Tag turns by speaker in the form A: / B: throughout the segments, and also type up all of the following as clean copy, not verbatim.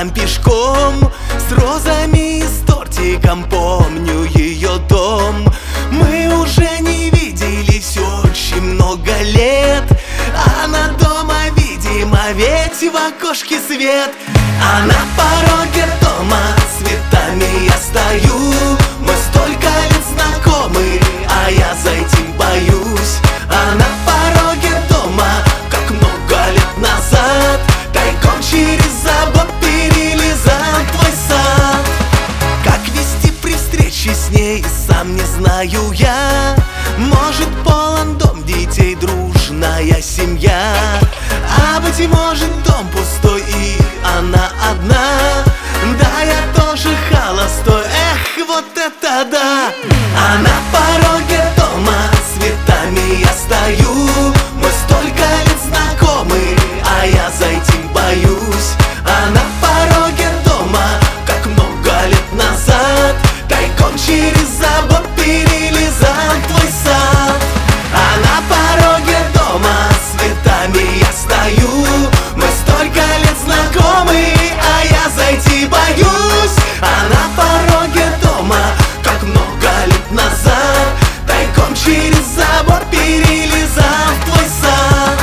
A: там пешком, с розами и с тортиком. Помню ее дом. Мы уже не виделись очень много лет. Она дома, видимо, ведь в окошке свет. А на пороге дома цветами я стою. Мы столько лет знакомы, а я зайти боюсь. А на пороге дома, как много лет назад, тайком через забор перелезал твой сад. Как вести при встрече с ней, сам не знаю я. Может, полон дом детей, дружная семья. А быть может, дом пустой и она одна. Да, я тоже холостой, эх, вот это да. А на пороге дома цветами я стою. Мы столько лет знакомы, а я зайти боюсь. А на пороге дома, как много лет назад, тайком через забор перелезал твой сад. А на пороге дома цветами я стою. Мы столько лет знакомы, а я зайти боюсь. А на пороге дома, как много лет назад, тайком через забор перелезал твой сад.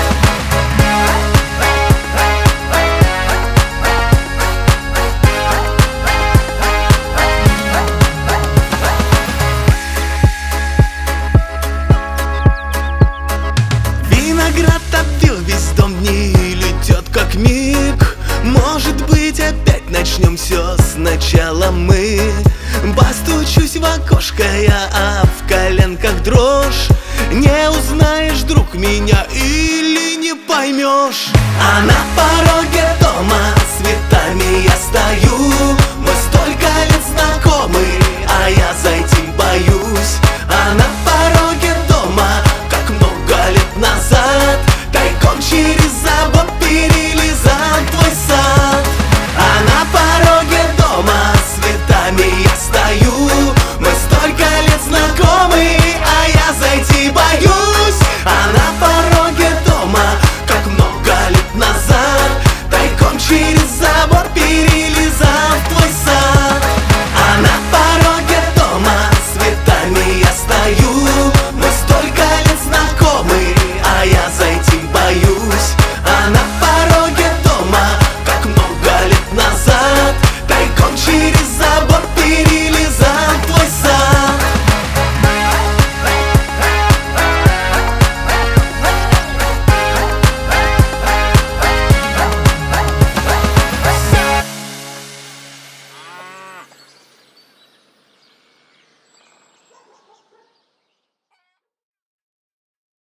A: Виноград обвил весь дом, дни летят как миг. Может быть, опять начнем все сначала мы. Постучусь в окошко я, а в коленках дрожь. Не узнаешь, друг, меня или не поймешь. А на пороге дома цветами я стою.